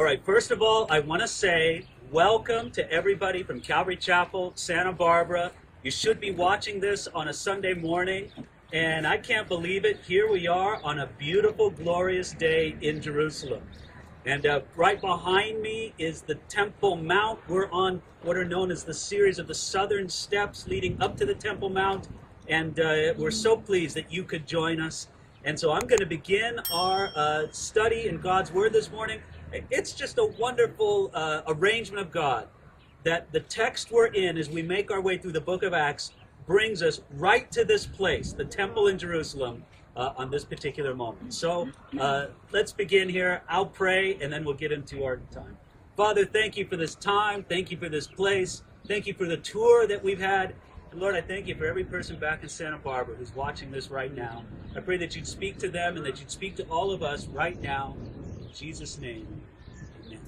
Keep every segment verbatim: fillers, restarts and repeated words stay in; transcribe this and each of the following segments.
right, first of all, I want to say welcome to everybody from Calvary Chapel, Santa Barbara. You should be watching this on a Sunday morning, and I can't believe it. Here we are on a beautiful, glorious day in Jerusalem. And uh, right behind me is the Temple Mount. We're on what are known as the series of the southern steps leading up to the Temple Mount, and uh, we're so pleased that you could join us. And so I'm going to begin our uh, study in God's Word this morning. It's just a wonderful uh, arrangement of God that the text we're in as we make our way through the book of Acts brings us right to this place, the temple in Jerusalem, uh, on this particular moment. So uh, let's begin here. I'll pray, and then we'll get into our time. Father, thank you for this time. Thank you for this place. Thank you for the tour that we've had. And Lord, I thank you for every person back in Santa Barbara who's watching this right now. I pray that you'd speak to them and that you'd speak to all of us right now. In Jesus' name, amen.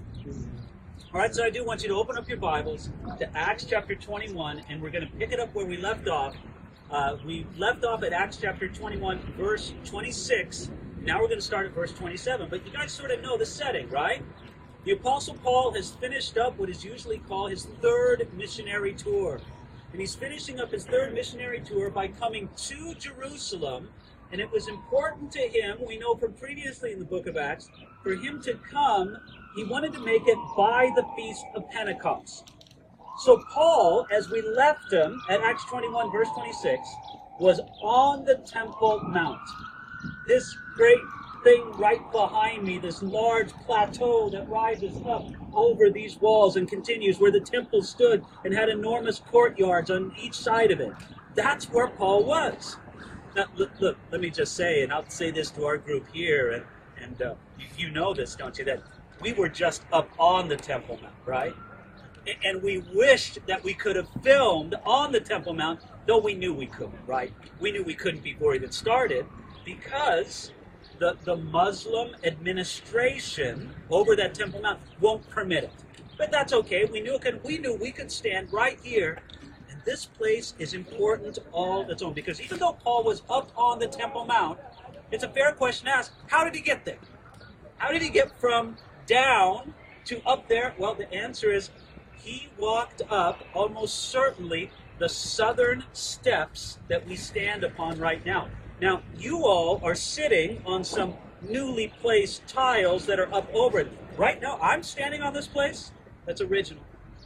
All right, so I do want you to open up your Bibles to Acts chapter twenty-one, and we're going to pick it up where we left off. Uh, we left off at Acts chapter twenty-one, verse twenty-six. Now we're going to start at verse twenty-seven. But you guys sort of know the setting, right? The Apostle Paul has finished up what is usually called his third missionary tour. And he's finishing up his third missionary tour by coming to Jerusalem. And it was important to him, we know from previously in the book of Acts, for him to come, he wanted to make it by the Feast of Pentecost. So Paul, as we left him at Acts twenty-one, verse twenty-six, was on the Temple Mount. This great thing right behind me, this large plateau that rises up over these walls and continues where the temple stood and had enormous courtyards on each side of it. That's where Paul was. Now, look, look, let me just say, and I'll say this to our group here, and, and uh, you, you know this, don't you, that we were just up on the Temple Mount, right? And we wished that we could have filmed on the Temple Mount, though we knew we couldn't, right? We knew we couldn't before it even started, because the, the Muslim administration over that Temple Mount won't permit it. But that's okay. We knew it could, we knew we could stand right here. And this place is important all its own, because even though Paul was up on the Temple Mount, it's a fair question to ask, how did he get there? How did he get from down to up there? Well, the answer is he walked up almost certainly the southern steps that we stand upon right now. Now, you all are sitting on some newly placed tiles that are up over it. Right now, I'm standing on this place. That's original.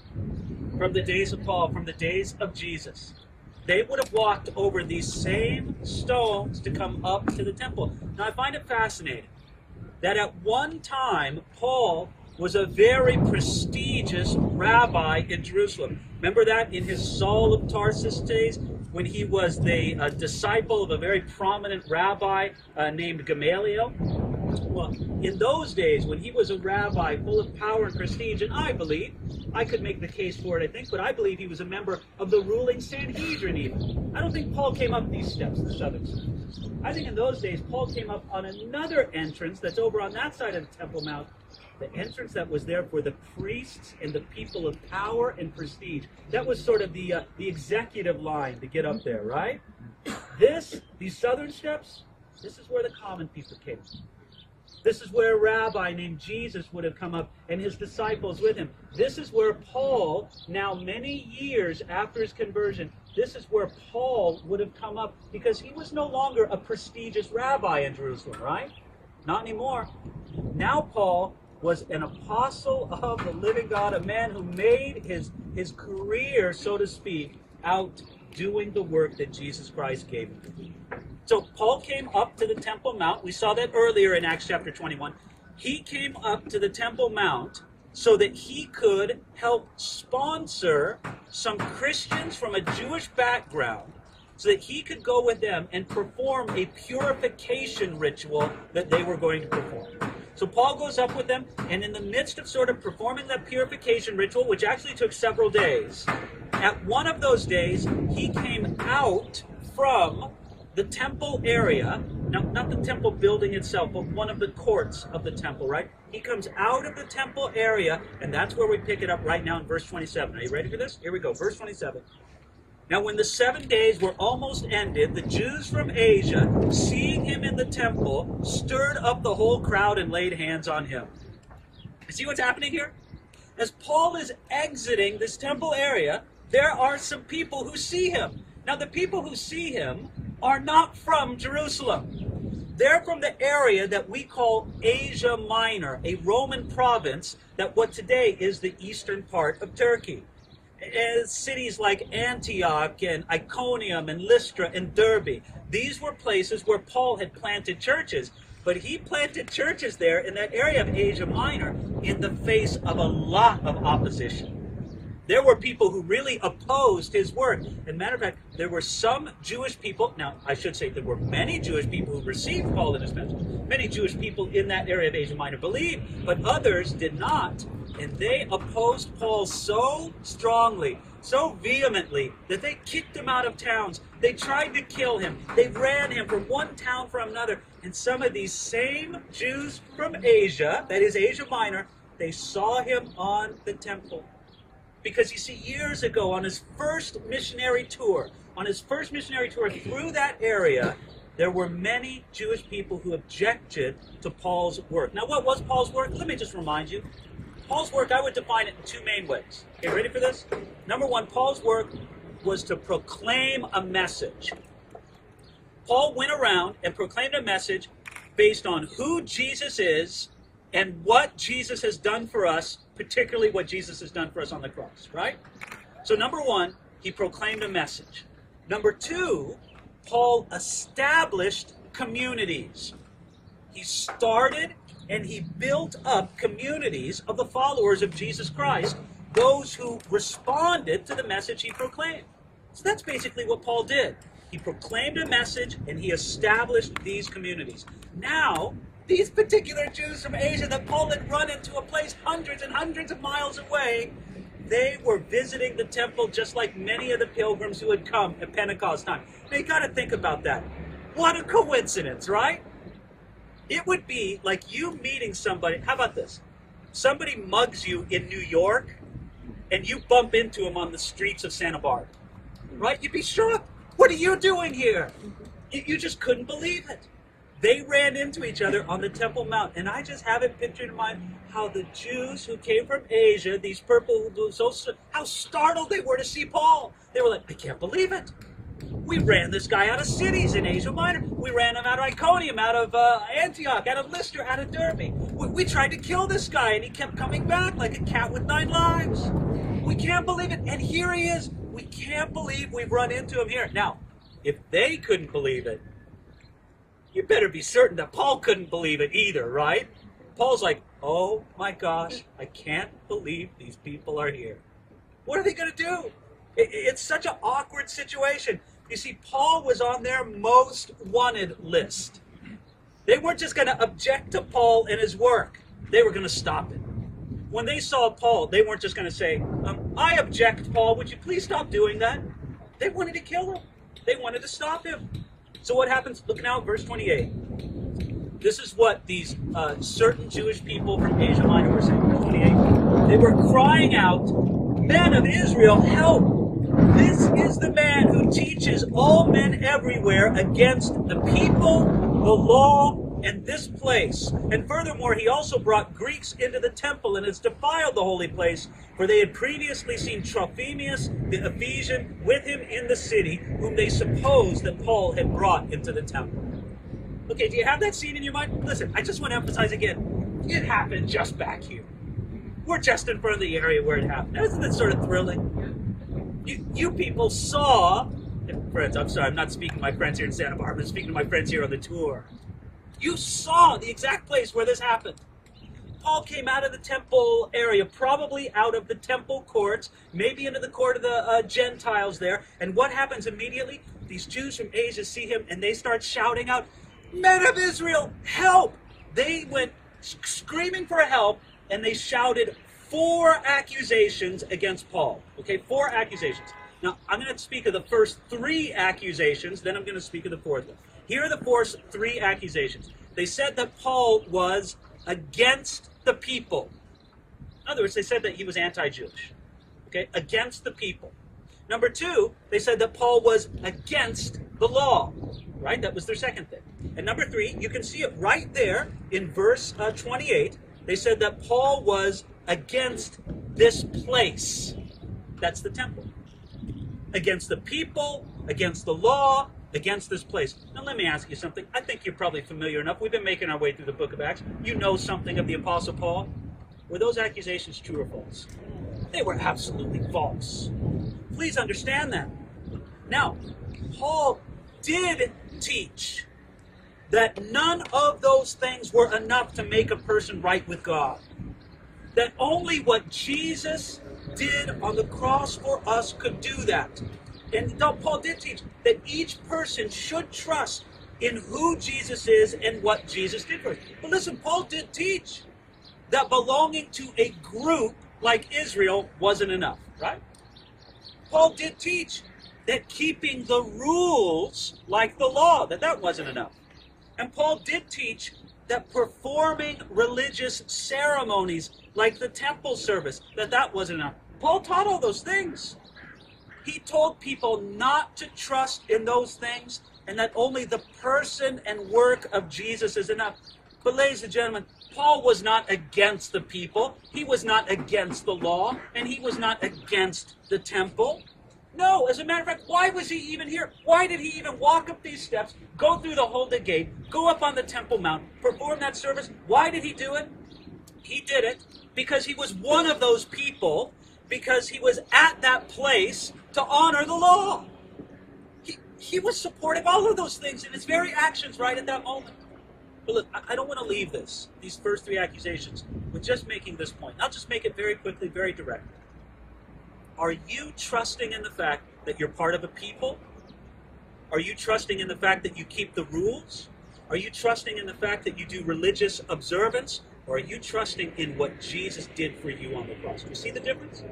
From the days of Paul, from the days of Jesus. They would have walked over these same stones to come up to the temple. Now, I find it fascinating that at one time, Paul was a very prestigious rabbi in Jerusalem. Remember that in his Saul of Tarsus days, when he was the uh, disciple of a very prominent rabbi uh, named Gamaliel? Well, in those days, when he was a rabbi full of power and prestige, and I believe, I could make the case for it, I think, but I believe he was a member of the ruling Sanhedrin even. I don't think Paul came up these steps, the southern steps. I think in those days, Paul came up on another entrance that's over on that side of the Temple Mount, the entrance that was there for the priests and the people of power and prestige. That was sort of the uh, the executive line to get up there, right? This, these southern steps, this is where the common people came. This is where a rabbi named Jesus would have come up and his disciples with him. This is where Paul, now many years after his conversion, this is where Paul would have come up, because he was no longer a prestigious rabbi in Jerusalem, right? Not anymore. Now Paul was an apostle of the living God, a man who made his, his career, so to speak, out doing the work that Jesus Christ gave him. So Paul came up to the Temple Mount. We saw that earlier in Acts chapter twenty-one. He came up to the Temple Mount so that he could help sponsor some Christians from a Jewish background, so that he could go with them and perform a purification ritual that they were going to perform. So Paul goes up with them, and in the midst of sort of performing that purification ritual, which actually took several days, at one of those days, he came out from the temple area, now not the temple building itself, but one of the courts of the temple, right? He comes out of the temple area, and that's where we pick it up right now in verse twenty-seven. Are you ready for this? Here we go, verse twenty-seven. Now when the seven days were almost ended, the Jews from Asia, seeing him in the temple, stirred up the whole crowd and laid hands on him. You see what's happening here? As Paul is exiting this temple area, there are some people who see him. Now, the people who see him are not from Jerusalem. They're from the area that we call Asia Minor, a Roman province that what today is the eastern part of Turkey. As cities like Antioch and Iconium and Lystra and Derbe, these were places where Paul had planted churches. But he planted churches there in that area of Asia Minor in the face of a lot of opposition. There were people who really opposed his work. As a matter of fact, there were some Jewish people, now I should say there were many Jewish people who received Paul in his message. Many Jewish people in that area of Asia Minor believed, but others did not. And they opposed Paul so strongly, so vehemently, that they kicked him out of towns. They tried to kill him. They ran him from one town from another. And some of these same Jews from Asia, that is Asia Minor, they saw him on the temple. Because you see, years ago, on his first missionary tour, on his first missionary tour through that area, there were many Jewish people who objected to Paul's work. Now, what was Paul's work? Let me just remind you. Paul's work, I would define it in two main ways. Okay, ready for this? Number one, Paul's work was to proclaim a message. Paul went around and proclaimed a message based on who Jesus is and what Jesus has done for us, particularly what Jesus has done for us on the cross, right? So number one, he proclaimed a message. Number two, Paul established communities. He started and he built up communities of the followers of Jesus Christ, those who responded to the message he proclaimed. So that's basically what Paul did. He proclaimed a message and he established these communities. Now, these particular Jews from Asia that Paul had run into a place hundreds and hundreds of miles away, they were visiting the temple just like many of the pilgrims who had come at Pentecost time. Now you got to think about that. What a coincidence, right? It would be like you meeting somebody. How about this? Somebody mugs you in New York and you bump into him on the streets of Santa Barbara, right? You'd be shocked. What are you doing here? You, you just couldn't believe it. They ran into each other on the Temple Mount. And I just have it pictured in mind how the Jews who came from Asia, these purple, so how startled they were to see Paul. They were like, I can't believe it. We ran this guy out of cities in Asia Minor. We ran him out of Iconium, out of uh, Antioch, out of Lystra, out of Derbe. We, we tried to kill this guy, and he kept coming back like a cat with nine lives. We can't believe it. And here he is. We can't believe we've run into him here. Now, if they couldn't believe it, you better be certain that Paul couldn't believe it either, right? Paul's like, oh my gosh, I can't believe these people are here. What are they going to do? It, it's such an awkward situation. You see, Paul was on their most wanted list. They weren't just going to object to Paul and his work. They were going to stop it. When they saw Paul, they weren't just going to say, um, I object, Paul, would you please stop doing that? They wanted to kill him. They wanted to stop him. So what happens? Look now at verse twenty-eight. This is what these uh, certain Jewish people from Asia Minor were saying. Verse twenty-eight. They were crying out, men of Israel, help! This is the man who teaches all men everywhere against the people, the law, and this place. And furthermore, he also brought Greeks into the temple and has defiled the holy place, for they had previously seen Trophimus the Ephesian with him in the city, whom they supposed that Paul had brought into the temple. Okay, do you have that scene in your mind? Listen, I just want to emphasize again, it happened just back here. We're just in front of the area where it happened. Isn't it sort of thrilling? You, you people saw, and friends, I'm sorry, I'm not speaking to my friends here in Santa Barbara, I'm speaking to my friends here on the tour. You saw the exact place where this happened. Paul came out of the temple area, probably out of the temple courts, maybe into the court of the uh, Gentiles there. And what happens immediately? These Jews from Asia see him and they start shouting out, men of Israel, help! They went screaming for help and they shouted four accusations against Paul. Okay, four accusations. Now, I'm going to speak of the first three accusations, then I'm going to speak of the fourth one. Here are the first three accusations. They said that Paul was against the people. In other words, they said that he was anti-Jewish. Okay, against the people. Number two, they said that Paul was against the law. Right, that was their second thing. And number three, you can see it right there in verse uh, twenty-eight. They said that Paul was against this place. That's the temple. Against the people, against the law, against this place. Now let me ask you something. I think you're probably familiar enough. We've been making our way through the book of Acts. You know something of the Apostle Paul. Were those accusations true or false? They were absolutely false. Please understand that. Now, Paul did teach that none of those things were enough to make a person right with God. That only what Jesus did on the cross for us could do that. And Paul did teach that each person should trust in who Jesus is and what Jesus did for us. But listen, Paul did teach that belonging to a group like Israel wasn't enough, right? Paul did teach that keeping the rules like the law, that that wasn't enough. And Paul did teach that performing religious ceremonies like the temple service, that that wasn't enough. Paul taught all those things. He told people not to trust in those things and that only the person and work of Jesus is enough. But ladies and gentlemen, Paul was not against the people. He was not against the law, and he was not against the temple. No, as a matter of fact, why was he even here? Why did he even walk up these steps, go through the Holy Gate, go up on the Temple Mount, perform that service? Why did he do it? He did it because he was one of those people, because he was at that place to honor the law. He, he was supportive of all of those things in his very actions right at that moment. But look, I don't want to leave this, these first three accusations, with just making this point. I'll just make it very quickly, very direct. Are you trusting in the fact that you're part of a people? Are you trusting in the fact that you keep the rules? Are you trusting in the fact that you do religious observance? Or are you trusting in what Jesus did for you on the cross? Do you see the difference?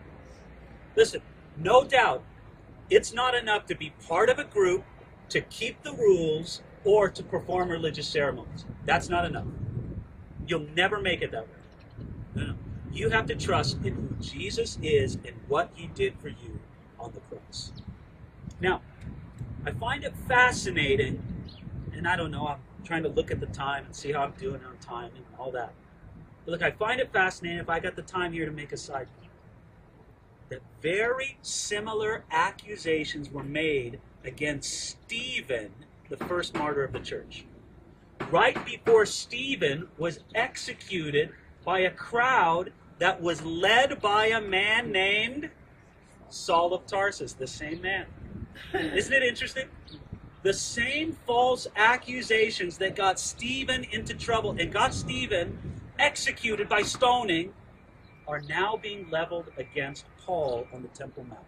Listen, no doubt, it's not enough to be part of a group, to keep the rules, or to perform religious ceremonies. That's not enough. You'll never make it that way. No, no. You have to trust in who Jesus is and what he did for you on the cross. Now, I find it fascinating, and I don't know, I'm trying to look at the time and see how I'm doing on time and all that. But look, I find it fascinating, if I got the time here, to make a side point, that very similar accusations were made against Stephen, the first martyr of the church. Right before Stephen was executed by a crowd that was led by a man named Saul of Tarsus, the same man. Isn't it interesting? The same false accusations that got Stephen into trouble and got Stephen executed by stoning are now being leveled against Paul on the Temple Mount.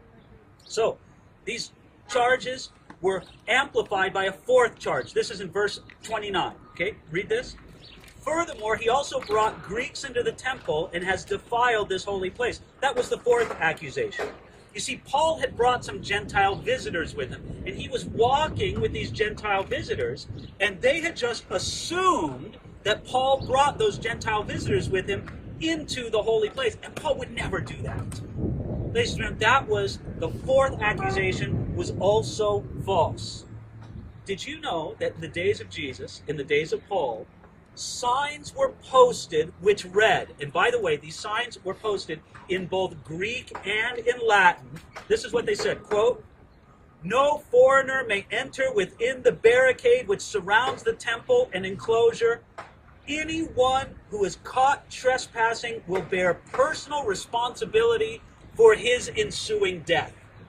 So, these charges were amplified by a fourth charge. This is in verse twenty-nine. Okay, read this. Furthermore, he also brought Greeks into the temple and has defiled this holy place. That was the fourth accusation. You see, Paul had brought some Gentile visitors with him, and he was walking with these Gentile visitors, and they had just assumed that Paul brought those Gentile visitors with him into the holy place, and Paul would never do that. Ladies and gentlemen, that was the fourth accusation, was also false. Did you know that in the days of Jesus, in the days of Paul, signs were posted which read, and by the way, these signs were posted in both Greek and in Latin. This is what they said, quote, "No foreigner may enter within the barricade which surrounds the temple and enclosure. Anyone who is caught trespassing will bear personal responsibility for his ensuing death."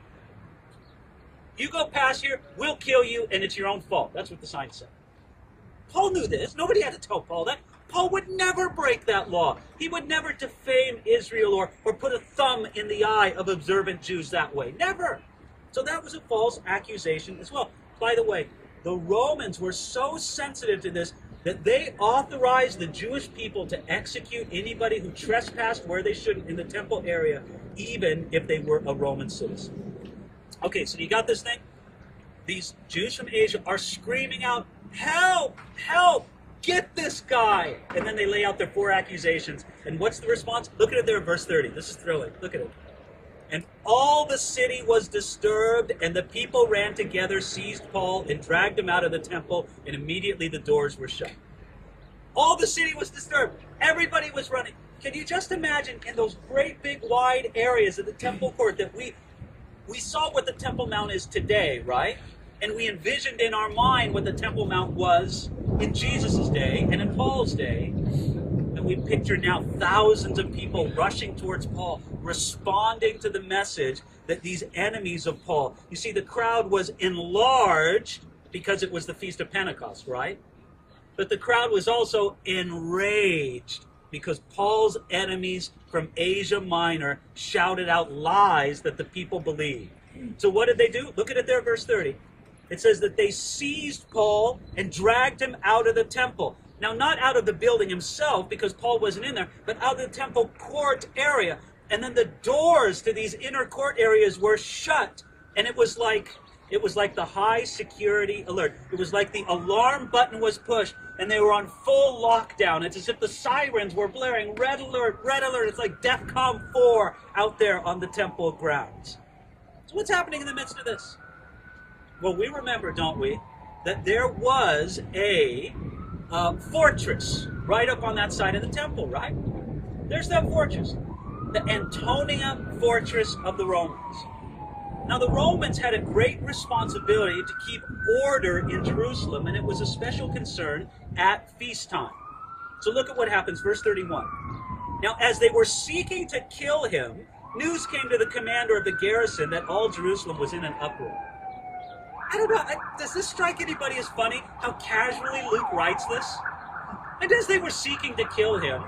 You go past here, we'll kill you, and it's your own fault. That's what the sign said. Paul knew this. Nobody had to tell Paul that. Paul would never break that law. He would never defame Israel or, or put a thumb in the eye of observant Jews that way. Never. So that was a false accusation as well. By the way, the Romans were so sensitive to this that they authorized the Jewish people to execute anybody who trespassed where they shouldn't in the temple area, even if they were a Roman citizen. Okay, so you got this thing? These Jews from Asia are screaming out, "Help! Help! Get this guy!" And then they lay out their four accusations. And what's the response? Look at it there in verse thirty. This is thrilling. Look at it. "And all the city was disturbed, and the people ran together, seized Paul, and dragged him out of the temple, and immediately the doors were shut." All the city was disturbed. Everybody was running. Can you just imagine in those great big wide areas of the temple court that we we saw what the Temple Mount is today, right? And we envisioned in our mind what the Temple Mount was in Jesus' day and in Paul's day. And we picture now thousands of people rushing towards Paul, responding to the message that these enemies of Paul. You see, the crowd was enlarged because it was the Feast of Pentecost, right? But the crowd was also enraged because Paul's enemies from Asia Minor shouted out lies that the people believed. So what did they do? Look at it there, verse thirty. It says that they seized Paul and dragged him out of the temple. Now, not out of the building himself, because Paul wasn't in there, but out of the temple court area. And then the doors to these inner court areas were shut. And it was like it was like the high security alert. It was like the alarm button was pushed, and they were on full lockdown. It's as if the sirens were blaring, red alert, red alert. It's like DEFCON four out there on the temple grounds. So what's happening in the midst of this? Well, we remember, don't we, that there was a uh, fortress right up on that side of the temple, right? There's that fortress, the Antonia Fortress of the Romans. Now, the Romans had a great responsibility to keep order in Jerusalem, and it was a special concern at feast time. So look at what happens, verse thirty-one. Now, as they were seeking to kill him, news came to the commander of the garrison that all Jerusalem was in an uproar. I don't know, I, does this strike anybody as funny, how casually Luke writes this? And as they were seeking to kill him,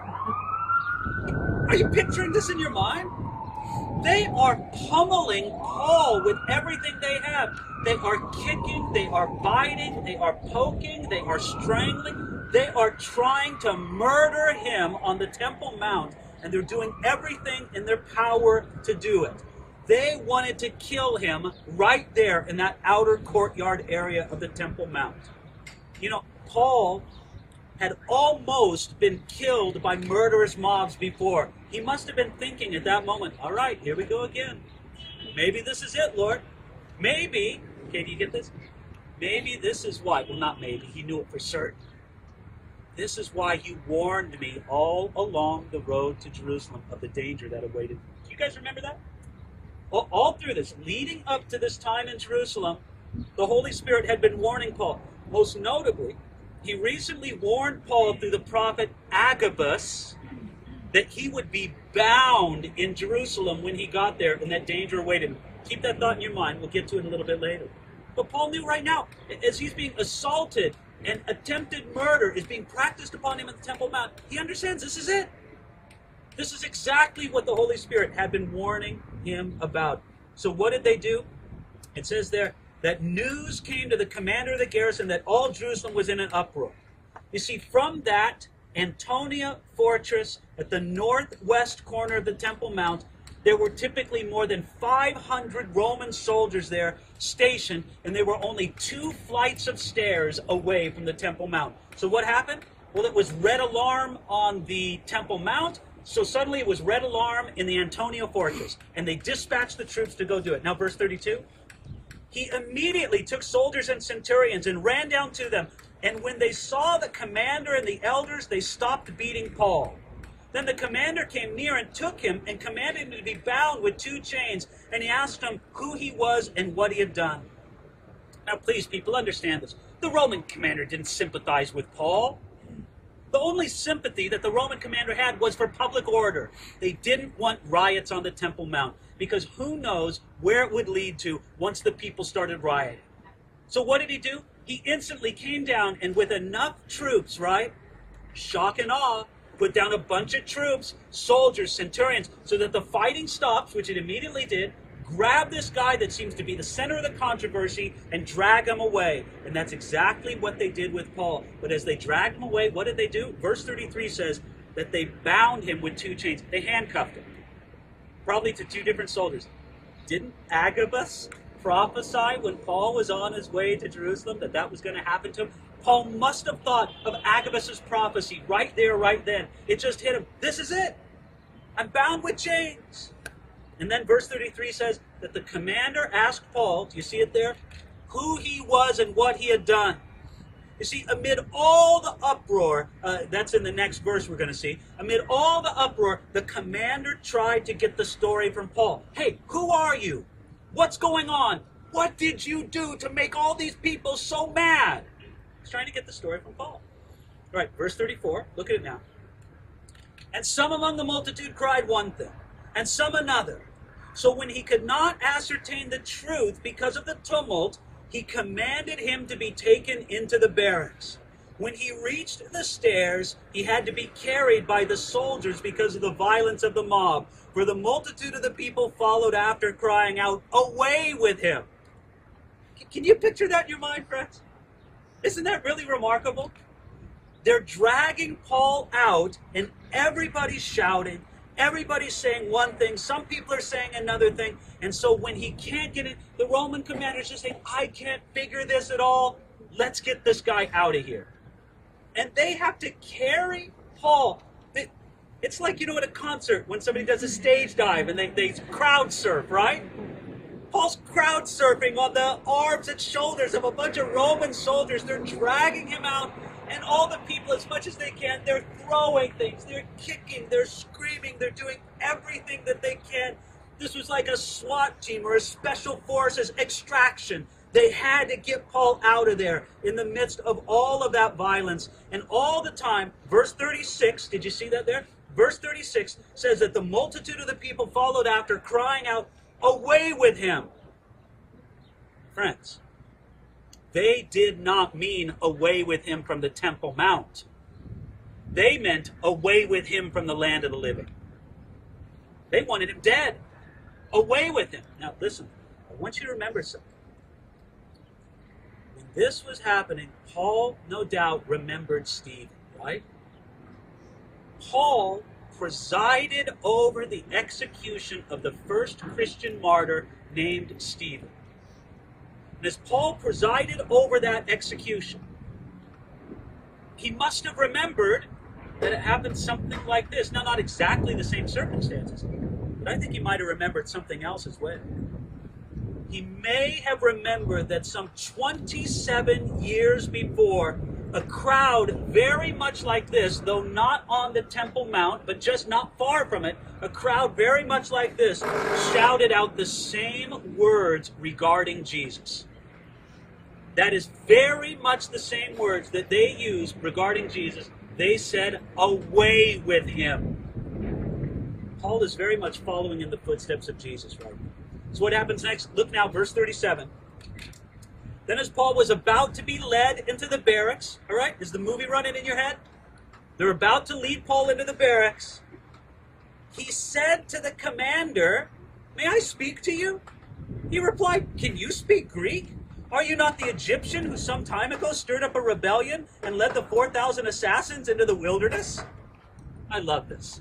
are you picturing this in your mind? They are pummeling Paul with everything they have. They are kicking, they are biting, they are poking, they are strangling. They are trying to murder him on the Temple Mount, and they're doing everything in their power to do it. They wanted to kill him right there in that outer courtyard area of the Temple Mount. You know, Paul had almost been killed by murderous mobs before. He must have been thinking at that moment, all right, here we go again. Maybe this is it, Lord. Maybe, okay, do you get this? Maybe this is why, well, not maybe, he knew it for certain. This is why you warned me all along the road to Jerusalem of the danger that awaited me. Do you guys remember that? All, all through this, leading up to this time in Jerusalem, the Holy Spirit had been warning Paul. Most notably, he recently warned Paul through the prophet Agabus that he would be bound in Jerusalem when he got there and that danger awaited him. Keep that thought in your mind. We'll get to it a little bit later. But Paul knew right now, as he's being assaulted and attempted murder is being practiced upon him at the Temple Mount, he understands this is it. This is exactly what the Holy Spirit had been warning him about. So what did they do? It says there that news came to the commander of the garrison that all Jerusalem was in an uproar. You see, from that Antonia Fortress at the northwest corner of the Temple Mount, there were typically more than five hundred Roman soldiers there stationed, and they were only two flights of stairs away from the Temple Mount. So what happened? Well, it was red alarm on the Temple Mount, so suddenly it was red alarm in the Antonia Fortress, and they dispatched the troops to go do it. Now, verse thirty-two. He immediately took soldiers and centurions and ran down to them, and when they saw the commander and the elders, they stopped beating Paul. Then the commander came near and took him and commanded him to be bound with two chains, and he asked him who he was and what he had done. Now, please, people, understand this. The Roman commander didn't sympathize with Paul. The only sympathy that the Roman commander had was for public order. They didn't want riots on the Temple Mount, because who knows where it would lead to once the people started rioting. So what did he do? He instantly came down and with enough troops, right, shock and awe, put down a bunch of troops, soldiers, centurions, so that the fighting stops, which it immediately did, grab this guy that seems to be the center of the controversy and drag him away. And that's exactly what they did with Paul. But as they dragged him away, what did they do? Verse thirty-three says that they bound him with two chains. They handcuffed him, probably to two different soldiers. Didn't Agabus prophesy when Paul was on his way to Jerusalem that that was going to happen to him? Paul must have thought of Agabus's prophecy right there, right then. It just hit him. This is it. I'm bound with chains. And then verse thirty-three says that the commander asked Paul, do you see it there? Who he was and what he had done. You see, amid all the uproar, uh, that's in the next verse we're going to see, amid all the uproar, the commander tried to get the story from Paul. Hey, who are you? What's going on? What did you do to make all these people so mad? He's trying to get the story from Paul. All right, verse thirty-four, look at it now. And some among the multitude cried one thing, and some another. So when he could not ascertain the truth because of the tumult, he commanded him to be taken into the barracks. When he reached the stairs, he had to be carried by the soldiers because of the violence of the mob. For the multitude of the people followed after, crying out, "Away with him!" Can you picture that in your mind, friends? Isn't that really remarkable? They're dragging Paul out, and everybody's shouting. Everybody's saying one thing. Some people are saying another thing. And so when he can't get it, the Roman commander's just saying, I can't figure this at all. Let's get this guy out of here. And they have to carry Paul. It's like, you know, at a concert when somebody does a stage dive and they, they crowd surf, right? Paul's crowd surfing on the arms and shoulders of a bunch of Roman soldiers. They're dragging him out. And all the people, as much as they can, they're throwing things, they're kicking, they're screaming, they're doing everything that they can. This was like a SWAT team or a special forces extraction. They had to get Paul out of there in the midst of all of that violence. And all the time, verse thirty-six, did you see that there? Verse thirty-six says that the multitude of the people followed after, crying out, "Away with him!" Friends, they did not mean away with him from the Temple Mount. They meant away with him from the land of the living. They wanted him dead. Away with him. Now listen, I want you to remember something. When this was happening, Paul, no doubt, remembered Stephen, right? Paul presided over the execution of the first Christian martyr named Stephen. And as Paul presided over that execution, he must have remembered that it happened something like this. Now, not exactly the same circumstances, but I think he might have remembered something else as well. He may have remembered that some twenty-seven years before, a crowd very much like this, though not on the Temple Mount, but just not far from it, a crowd very much like this shouted out the same words regarding Jesus. That is very much the same words that they used regarding Jesus. They said, "Away with him." Paul is very much following in the footsteps of Jesus right now. So what happens next? Look now, verse thirty-seven. Then as Paul was about to be led into the barracks, all right, is the movie running in your head? They're about to lead Paul into the barracks. He said to the commander, "May I speak to you?" He replied, "Can you speak Greek? Are you not the Egyptian who some time ago stirred up a rebellion and led the four thousand assassins into the wilderness?" I love this.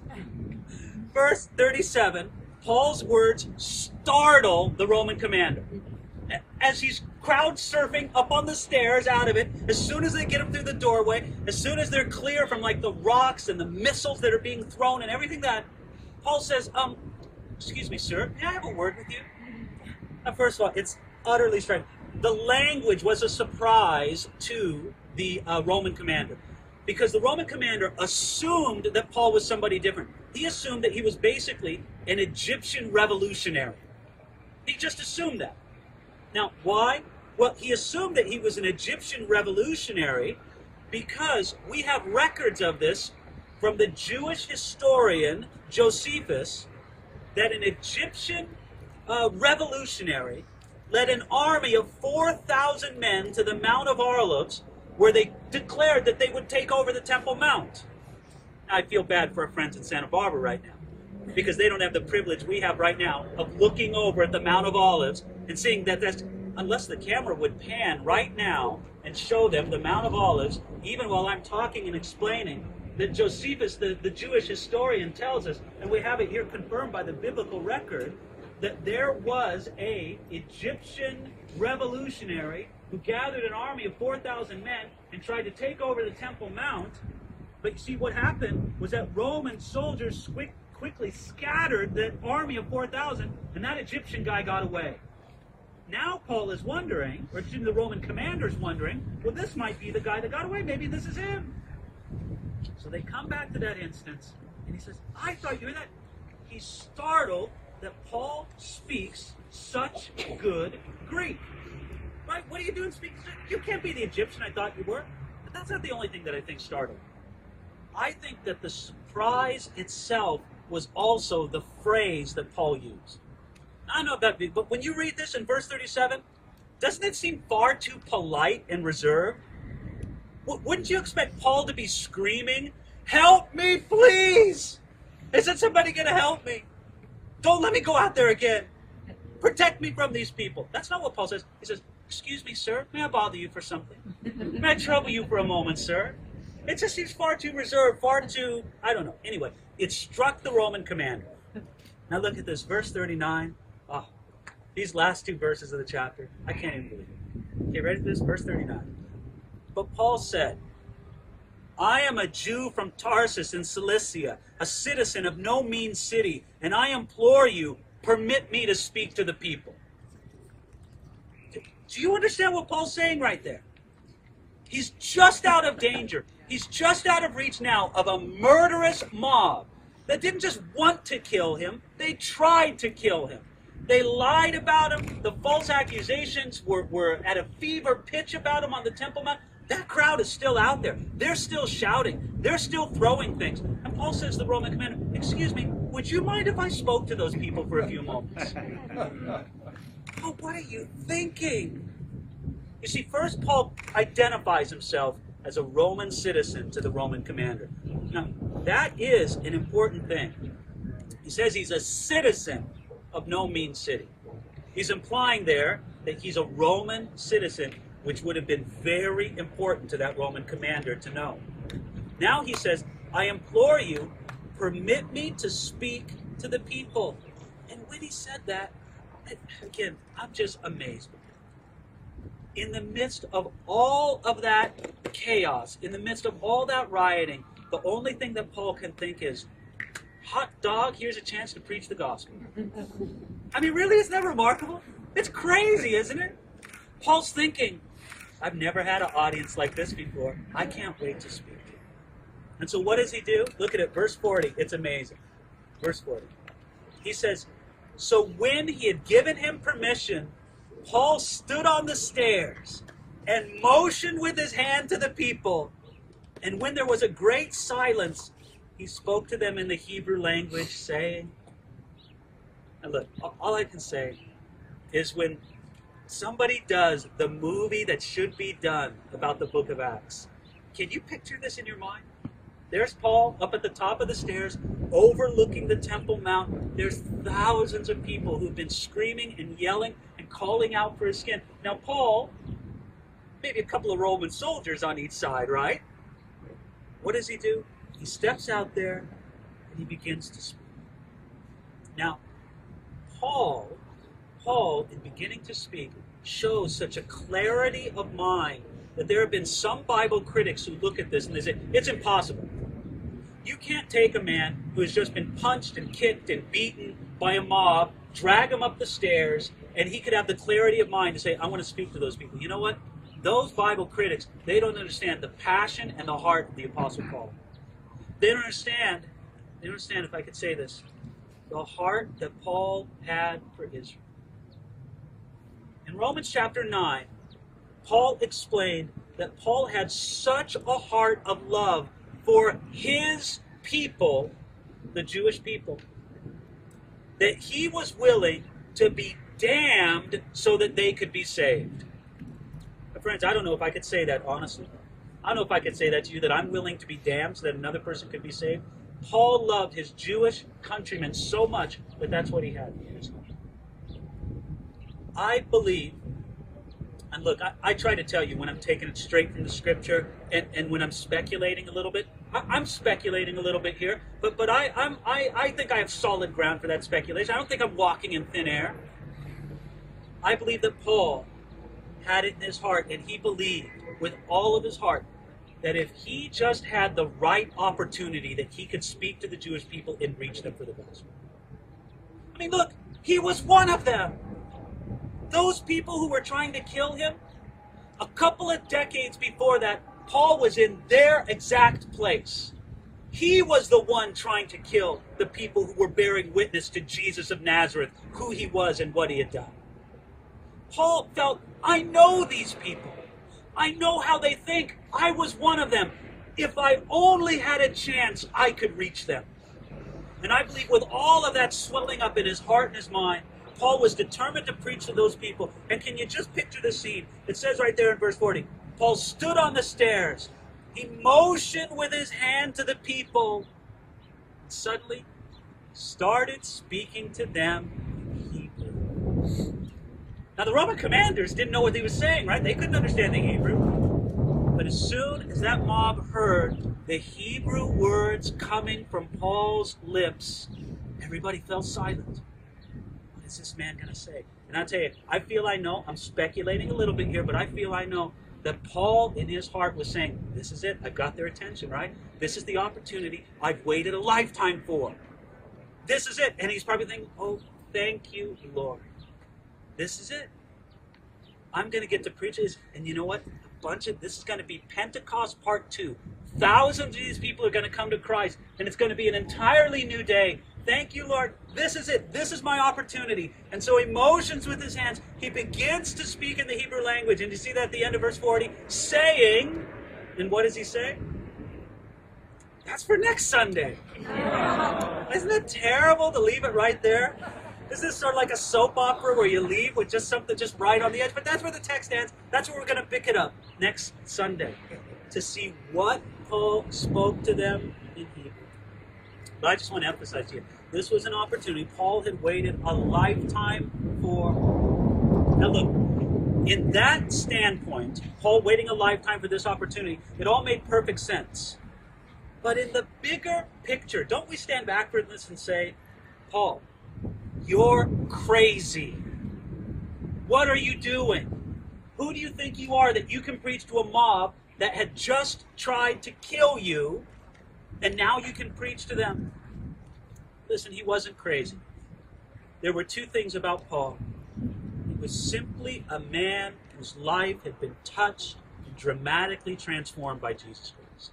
Verse thirty-seven, Paul's words startle the Roman commander. As he's crowd surfing up on the stairs out of it, as soon as they get him through the doorway, as soon as they're clear from like the rocks and the missiles that are being thrown and everything that, Paul says, um, excuse me, sir, may I have a word with you? Now, first of all, it's utterly strange. The language was a surprise to the uh, Roman commander, because the Roman commander assumed that Paul was somebody different. He assumed that he was basically an Egyptian revolutionary. He just assumed that. Now, why? Well, he assumed that he was an Egyptian revolutionary because we have records of this from the Jewish historian Josephus, that an Egyptian uh, revolutionary led an army of four thousand men to the Mount of Olives, where they declared that they would take over the Temple Mount. I feel bad for our friends in Santa Barbara right now, because they don't have the privilege we have right now of looking over at the Mount of Olives and seeing that that's, unless the camera would pan right now and show them the Mount of Olives, even while I'm talking and explaining, that Josephus, the, the Jewish historian, tells us, and we have it here confirmed by the biblical record, that there was a Egyptian revolutionary who gathered an army of four thousand men and tried to take over the Temple Mount. But you see, what happened was that Roman soldiers quick, quickly scattered that army of four thousand, and that Egyptian guy got away. Now Paul is wondering, or the Roman commander's wondering, well, this might be the guy that got away. Maybe this is him. So they come back to that instance, and he says, I thought you were that. He's startled that Paul speaks such good Greek. Right? What are you doing speaking? You can't be the Egyptian I thought you were. But that's not the only thing that I think startled. I think that the surprise itself was also the phrase that Paul used. I don't know about you, but when you read this in verse thirty-seven, doesn't it seem far too polite and reserved? Wouldn't you expect Paul to be screaming, help me, please? Isn't somebody going to help me? Don't let me go out there again. Protect me from these people. That's not what Paul says. He says, excuse me, sir, may I bother you for something? May I trouble you for a moment, sir? It just seems far too reserved, far too, I don't know. Anyway, it struck the Roman commander. Now look at this, verse thirty-nine. Oh, these last two verses of the chapter, I can't even believe it. Okay, ready for this? Verse thirty-nine. But Paul said, I am a Jew from Tarsus in Cilicia, a citizen of no mean city, and I implore you, permit me to speak to the people. Do you understand what Paul's saying right there? He's just out of danger. He's just out of reach now of a murderous mob that didn't just want to kill him, they tried to kill him. They lied about him. The false accusations were, were at a fever pitch about him on the Temple Mount. That crowd is still out there. They're still shouting. They're still throwing things. And Paul says to the Roman commander, excuse me, would you mind if I spoke to those people for a few moments? Oh, what are you thinking? You see, first Paul identifies himself as a Roman citizen to the Roman commander. Now, that is an important thing. He says he's a citizen of no mean city. He's implying there that he's a Roman citizen, which would have been very important to that Roman commander to know. Now he says, I implore you, permit me to speak to the people. And when he said that, again, I'm just amazed. In the midst of all of that chaos, in the midst of all that rioting, the only thing that Paul can think is, hot dog, here's a chance to preach the gospel. I mean, really, isn't that remarkable? It's crazy, isn't it? Paul's thinking, I've never had an audience like this before. I can't wait to speak. And so what does he do? Look at it, verse forty. It's amazing. Verse forty. He says, so when he had given him permission, Paul stood on the stairs and motioned with his hand to the people. And when there was a great silence, he spoke to them in the Hebrew language, saying, and look, all I can say is when somebody does the movie that should be done about the book of Acts, can you picture this in your mind? There's Paul up at the top of the stairs, overlooking the Temple Mount. There's thousands of people who've been screaming and yelling and calling out for his skin. Now Paul, maybe a couple of Roman soldiers on each side, right? What does he do? He steps out there and he begins to speak. Now, Paul, Paul, in beginning to speak, shows such a clarity of mind that there have been some Bible critics who look at this and they say, it's impossible. You can't take a man who has just been punched and kicked and beaten by a mob, drag him up the stairs, and he could have the clarity of mind to say, I want to speak to those people. You know what? Those Bible critics, they don't understand the passion and the heart of the Apostle Paul. They don't understand, they don't understand, if I could say this, the heart that Paul had for Israel. In Romans chapter nine, Paul explained that Paul had such a heart of love for his people, the Jewish people, that he was willing to be damned so that they could be saved. But friends, I don't know if I could say that honestly. I don't know if I could say that to you, that I'm willing to be damned so that another person could be saved. Paul loved his Jewish countrymen so much that that's what he had in his heart. I believe, and look, I, I try to tell you when I'm taking it straight from the Scripture and, and when I'm speculating a little bit. I, I'm speculating a little bit here, but but I, I'm, I, I think I have solid ground for that speculation. I don't think I'm walking in thin air. I believe that Paul had it in his heart, and he believed with all of his heart that if he just had the right opportunity, that he could speak to the Jewish people and reach them for the gospel. I mean, look, he was one of them. Those people who were trying to kill him, a couple of decades before that, Paul was in their exact place. He was the one trying to kill the people who were bearing witness to Jesus of Nazareth, who he was and what he had done. Paul felt, I know these people. I know how they think. I was one of them. If I only had a chance, I could reach them. And I believe with all of that swelling up in his heart and his mind, Paul was determined to preach to those people. And can you just picture the scene? It says right there in verse forty, Paul stood on the stairs. He motioned with his hand to the people. And suddenly started speaking to them in Hebrew. Now the Roman commanders didn't know what he was saying, right? They couldn't understand the Hebrew. But as soon as that mob heard the Hebrew words coming from Paul's lips, everybody fell silent. What is this man going to say? And I'll tell you, I feel I know, I'm speculating a little bit here, but I feel I know that Paul in his heart was saying, this is it, I've got their attention, right? This is the opportunity I've waited a lifetime for. This is it. And he's probably thinking, oh, thank you, Lord. This is it. I'm going to get to preach this. And you know what? A bunch of, this is going to be Pentecost part two. Thousands of these people are going to come to Christ. And it's going to be an entirely new day. Thank you, Lord. This is it. This is my opportunity. And so he motions with his hands. He begins to speak in the Hebrew language. And you see that at the end of verse forty, saying, and what does he say? That's for next Sunday. Isn't it terrible to leave it right there? This is sort of like a soap opera where you leave with just something just right on the edge. But that's where the text ends. That's where we're going to pick it up next Sunday to see what Paul spoke to them in Hebrew. But I just want to emphasize to you, this was an opportunity Paul had waited a lifetime for. Now look, in that standpoint, Paul waiting a lifetime for this opportunity, it all made perfect sense. But in the bigger picture, don't we stand back for this and say, Paul, you're crazy. What are you doing? Who do you think you are that you can preach to a mob that had just tried to kill you, and now you can preach to them? Listen, he wasn't crazy. There were two things about Paul. He was simply a man whose life had been touched and dramatically transformed by Jesus Christ.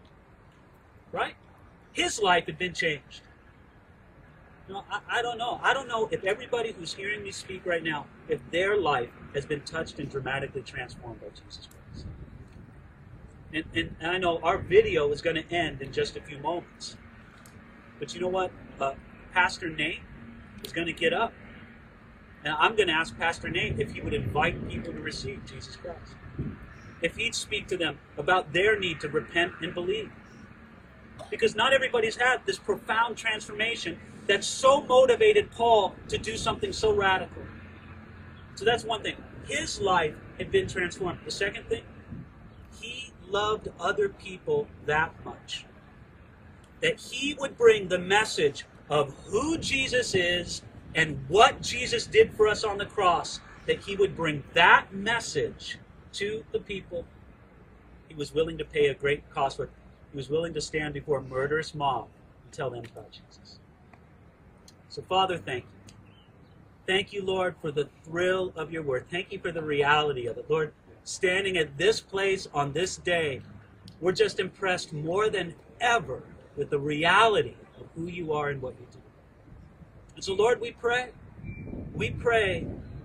Right? His life had been changed. You know, I, I don't know. I don't know if everybody who's hearing me speak right now, if their life has been touched and dramatically transformed by Jesus Christ. And, and, and I know our video is going to end in just a few moments. But you know what? Uh, Pastor Nate is going to get up. And I'm going to ask Pastor Nate if he would invite people to receive Jesus Christ. If he'd speak to them about their need to repent and believe. Because not everybody's had this profound transformation that so motivated Paul to do something so radical. So that's one thing. His life had been transformed. The second thing, he loved other people that much that he would bring the message of who Jesus is and what Jesus did for us on the cross, that he would bring that message to the people. He was willing to pay a great cost for it. He was willing to stand before a murderous mob and tell them about Jesus. So, Father, thank you. Thank you, Lord, for the thrill of your word. Thank you for the reality of it. Lord, standing at this place on this day, we're just impressed more than ever with the reality of who you are and what you do. And so, Lord, we pray, we pray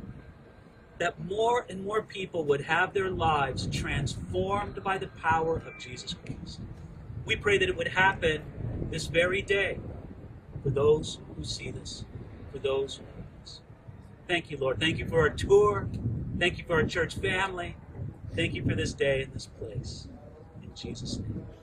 that more and more people would have their lives transformed by the power of Jesus Christ. We pray that it would happen this very day for those who see this, for those who hear this. Thank you, Lord. Thank you for our tour. Thank you for our church family. Thank you for this day and this place. In Jesus' name.